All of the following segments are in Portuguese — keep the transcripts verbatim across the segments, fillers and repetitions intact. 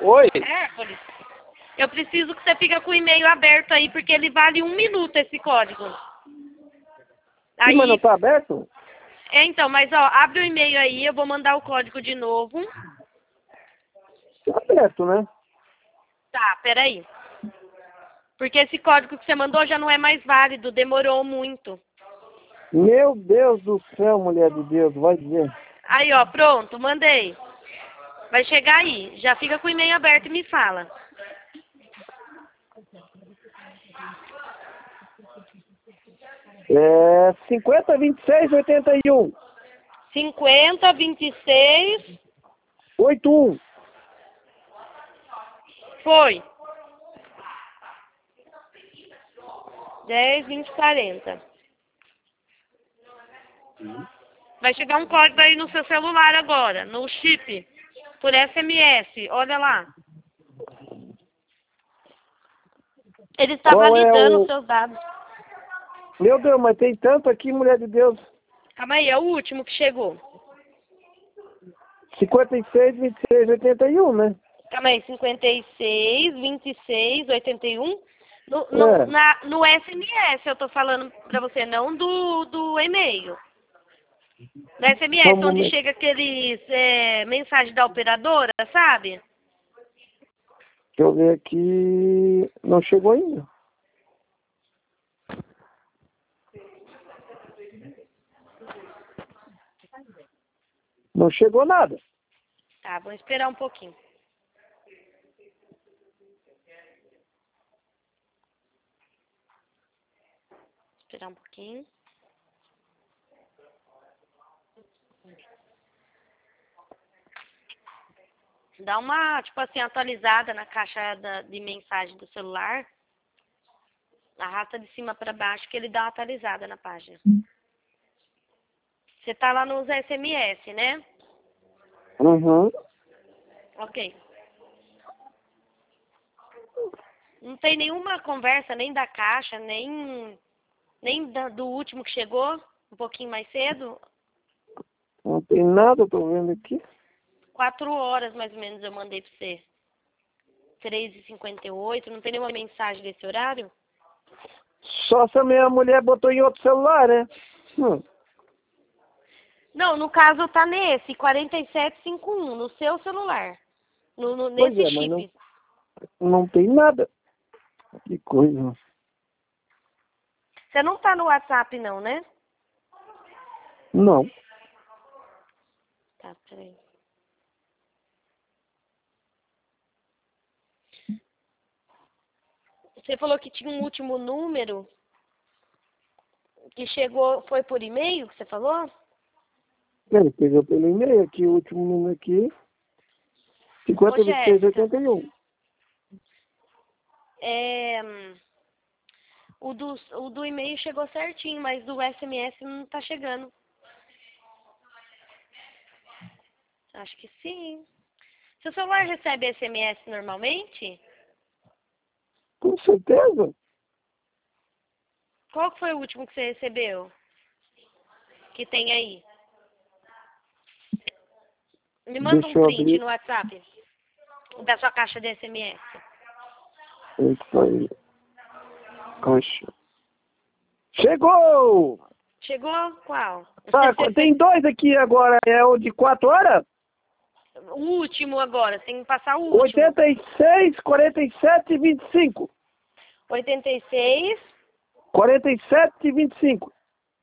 Oi? Hércules, eu preciso que você fique com o e-mail aberto aí, porque ele vale um minuto esse código. Sim, mas não tá aberto? É, então, mas ó, abre o e-mail aí, eu vou mandar o código de novo. Tá aberto, né? Tá, peraí. Porque esse código que você mandou já não é mais válido, demorou muito. Meu Deus do céu, mulher de Deus, vai dizer. Aí, ó, pronto, mandei. Vai chegar aí. Já fica com o e-mail aberto e me fala. É cinquenta, vinte e seis, oitenta e um. cinquenta, vinte e seis. oitenta e um. Foi. dez, vinte, quarenta. Vai chegar um código aí no seu celular agora, no chip, por S M S. Olha lá. Ele está Qual é validando os o... seus dados. Meu Deus, mas tem tanto aqui, mulher de Deus. Calma aí, é o último que chegou. cinquenta e seis, vinte e seis, oitenta e um, né? Calma aí, cinquenta e seis, vinte e seis, oitenta e um. No, no, É. na, no S M S eu tô falando pra você, não do, do e-mail. No S M S, Só um onde momento. chega aqueles é, mensagem da operadora, sabe? Deixa eu ver aqui. Não chegou ainda. Não chegou nada. Tá, vamos esperar um pouquinho. Esperar um pouquinho. Dá uma, tipo assim, atualizada na caixa da, de mensagem do celular. Arrasta de cima para baixo que ele dá uma atualizada na página. Você tá lá nos S M S, né? Uhum. Ok. Não tem nenhuma conversa, nem da caixa, nem, nem da, do último que chegou, um pouquinho mais cedo. Não tem nada, tô vendo aqui. Quatro horas, mais ou menos, eu mandei pra você. três e cinquenta e oito, não tem nenhuma mensagem desse horário? Só se a minha mulher botou em outro celular, né? Hum. Não, no caso tá nesse, quarenta e sete cinquenta e um, no seu celular. No, no, Pois nesse é, mas não, chip. não tem nada. Que coisa. Você não tá no WhatsApp não, né? Não. Tá, peraí. Você falou que tinha um último número que chegou, foi por e-mail que você falou? Ele pegou pelo e-mail aqui, o último número aqui. cinquenta, Ô, vinte e seis, Jéssica, oitenta e um. é, o, do, o do e-mail chegou certinho, mas do S M S não tá chegando. Acho que sim. Seu celular recebe S M S normalmente? Com certeza. Qual que foi o último que você recebeu? Que tem aí? Me manda um Deixa eu print abrir. no WhatsApp da sua caixa de S M S. Isso aí. Caixa. Chegou! Chegou? Qual? Ah, tem dois aqui agora. É o de quatro horas? O último agora, tem que passar o último. oitenta e seis, quarenta e sete, vinte e cinco. oitenta e seis. quarenta e sete, vinte e cinco.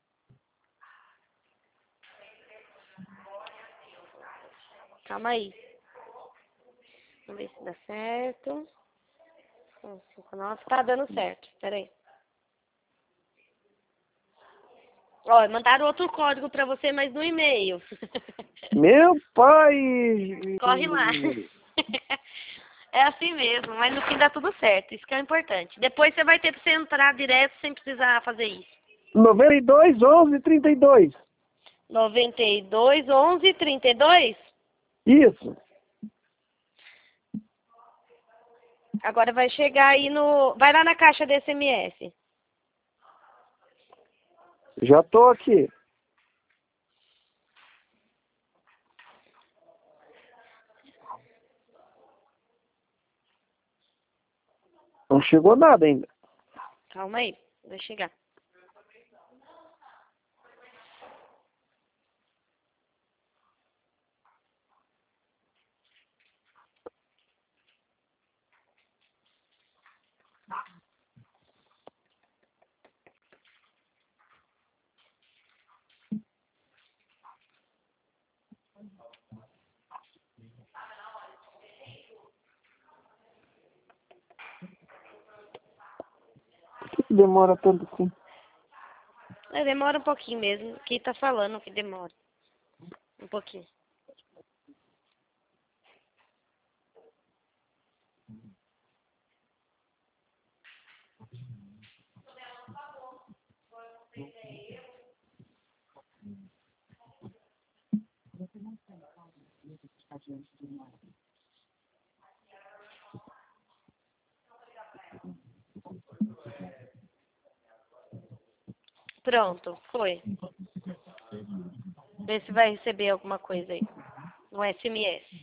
Calma aí. Vamos ver se dá certo. um, cinco, nove. Tá dando certo. Pera aí. Ó, mandaram outro código pra você, mas no e-mail. Meu pai! Corre lá. É assim mesmo, mas no fim dá tudo certo. Isso que é o importante. Depois você vai ter que você entrar direto sem precisar fazer isso. noventa e dois, onze, trinta e dois. noventa e dois, onze, trinta e dois. Isso. Agora vai chegar aí no... Vai lá na caixa de S M S. Já tô aqui. Não chegou nada ainda. Calma aí, vai chegar. Por que que demora tanto assim? É, demora um pouquinho mesmo. Aqui tá falando que demora. Um pouquinho. Pronto, foi. Vê se vai receber alguma coisa aí. No S M S.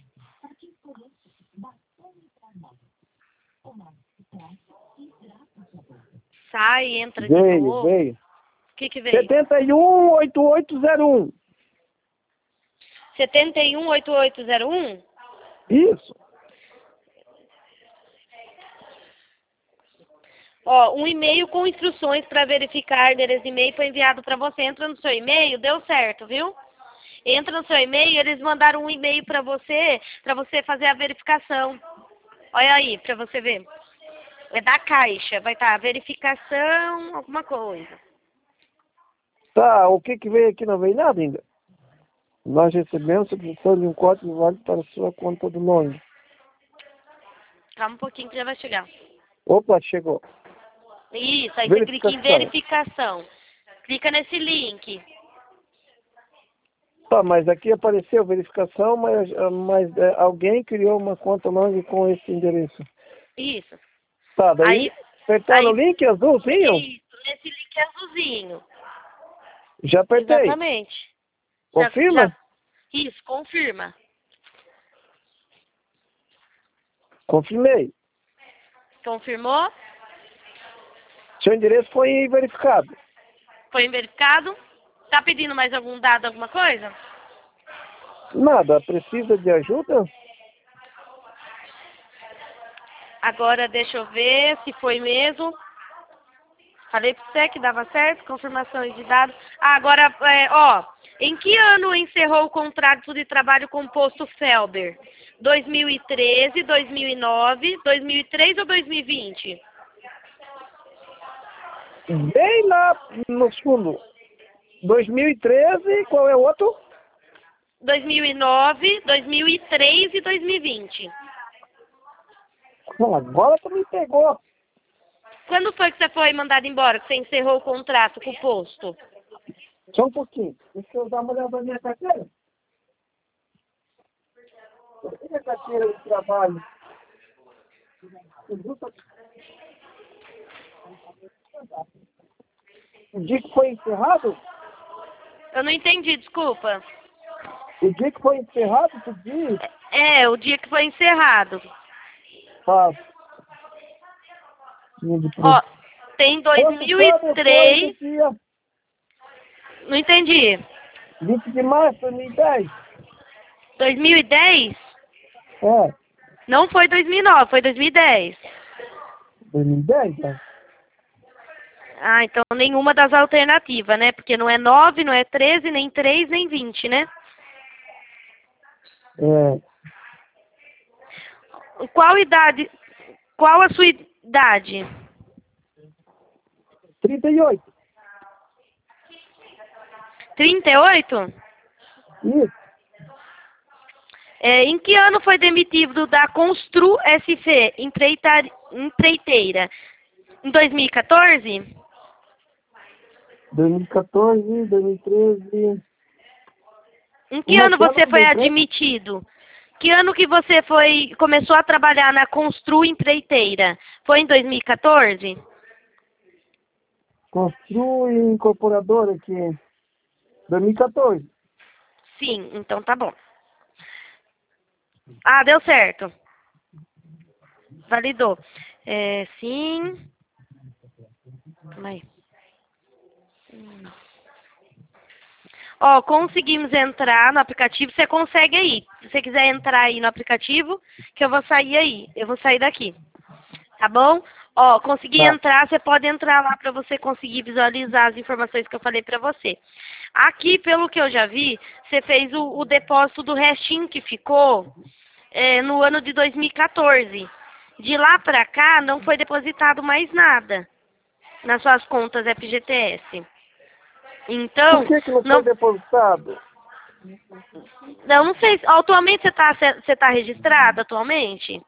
Sai, entra de Veio, novo. veio. O que que veio? setenta e um, oitenta e oito zero um. setenta e um, oitenta e oito zero um? Isso. Ó, um e-mail com instruções para verificar endereço de e-mail foi enviado para você. Entra no seu e-mail, deu certo, viu? Entra no seu e-mail, eles mandaram um e-mail para você, para você fazer a verificação. Olha aí, para você ver. É da Caixa, vai estar verificação, alguma coisa. Tá, o que que veio aqui? Não veio nada ainda. Nós recebemos a submissão de um código válido para a sua conta do nome. Calma um pouquinho que já vai chegar. Opa, chegou. Isso, aí você clica em verificação. Clica nesse link. Tá, mas aqui apareceu verificação, mas, mas é, alguém criou uma conta long com esse endereço. Isso. Tá, daí Aí, apertar no aí, link azulzinho? isso, nesse link azulzinho. Já apertei. Exatamente. Confirma? Já, já, isso, confirma. Confirmei. Confirmou? Seu endereço foi verificado. Foi verificado? Tá pedindo mais algum dado, alguma coisa? Nada, precisa de ajuda? Agora deixa eu ver se foi mesmo. Falei pra você que dava certo, confirmações de dados. Ah, agora, é, ó, em que ano encerrou o contrato de trabalho com o posto Felber? dois mil e treze, dois mil e nove, dois mil e três ou dois mil e vinte? Bem lá no fundo. dois mil e treze, qual é o outro? dois mil e nove, dois mil e três e dois mil e vinte. Agora tu me pegou. Quando foi que você foi mandado embora, que você encerrou o contrato com o posto? Só um pouquinho. Deixa eu dar uma olhada na minha carteira. Cadê a carteira de trabalho? O dia que foi encerrado? Eu não entendi, desculpa. O dia que foi encerrado, tu diz? É, o dia que foi encerrado. Ah. Ó, tem dois mil e três. Dia Não entendi. vinte de março de dois mil e dez. dois mil e dez? É. Não foi dois mil e nove, foi dois mil e dez. dois mil e dez, tá? Ah, então nenhuma das alternativas, né? Porque não é nove, não é treze, nem três, nem vinte, né? É. Qual idade? Qual a sua idade? trinta e oito. trinta e oito? Isso. É, em que ano foi demitido da Constru S C, empreitar- empreiteira? Em dois mil e quatorze? dois mil e quatorze, dois mil e treze. Em que Como é ano que é o você nome da foi empresa? admitido? Que ano que você foi começou a trabalhar na Constru Empreiteira? Foi em dois mil e quatorze? Constru Incorporadora aqui. dois mil e quatorze. Sim, então tá bom. Ah, deu certo. Validou. É, sim. Calma aí. Ó, conseguimos entrar no aplicativo. Você consegue aí. Se você quiser entrar aí no aplicativo, que eu vou sair aí. Eu vou sair daqui. Tá bom? Ó, consegui Tá. entrar, você pode entrar lá para você conseguir visualizar as informações que eu falei para você. Aqui, pelo que eu já vi, você fez o, o depósito do restinho que ficou é, no ano de dois mil e quatorze. De lá para cá, não foi depositado mais nada nas suas contas F G T S. Por Então, que que não foi não, depositado? eu não sei, atualmente você está você tá registrado atualmente?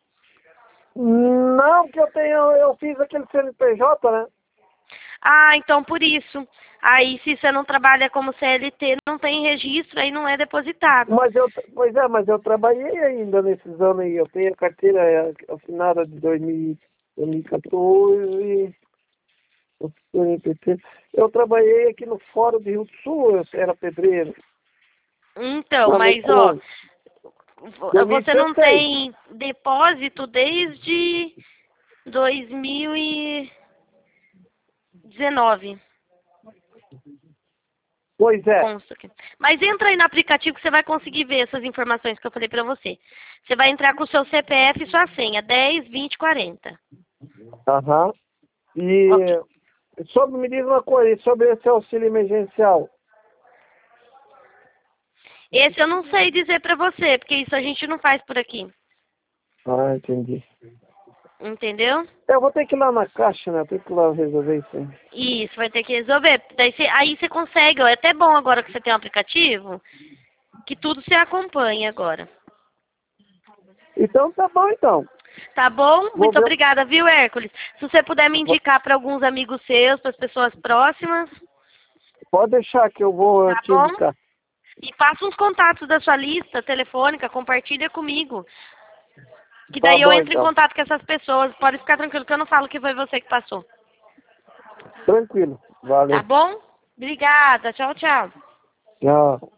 Não, porque eu tenho, eu fiz aquele C N P J, né? Ah, então por isso. Aí se você não trabalha como C L T, não tem registro, aí não é depositado. Mas eu, pois é, mas eu trabalhei ainda nesses anos aí. Eu tenho a carteira é, assinada de dois mil e quatorze, o C N P T. Eu trabalhei aqui no Fórum de Rio do Sul, eu era pedreiro. Então, Lá no mas ó, Clone. vo- você não dois mil e dezesseis. tem depósito desde dois mil e dezenove. Pois é. Consta aqui. Mas entra aí no aplicativo que você vai conseguir ver essas informações que eu falei pra você. Você vai entrar com o seu C P F e sua senha, dez, vinte, quarenta. Aham. E Ok. sobre, me diz uma coisa, sobre esse auxílio emergencial. Esse eu não sei dizer pra você, porque isso a gente não faz por aqui. Ah, entendi. Entendeu? Eu vou ter que ir lá na caixa, né? Eu tenho que ir lá resolver isso aí. Isso, vai ter que resolver. Daí você, aí você consegue, ó, é até bom agora que você tem um aplicativo, que tudo você acompanha agora. Então tá bom, então. Tá bom? Vou Muito ver. obrigada, viu, Hércules? Se você puder me indicar para alguns amigos seus, para as pessoas próximas, Pode deixar que eu vou tá te bom? indicar. E passa uns contatos da sua lista telefônica, compartilha comigo. Que Tá daí eu bom, entro em então. contato com essas pessoas. Pode ficar tranquilo que eu não falo que foi você que passou. Tranquilo. Tá Valeu. bom? Obrigada. Tchau, tchau. Tchau.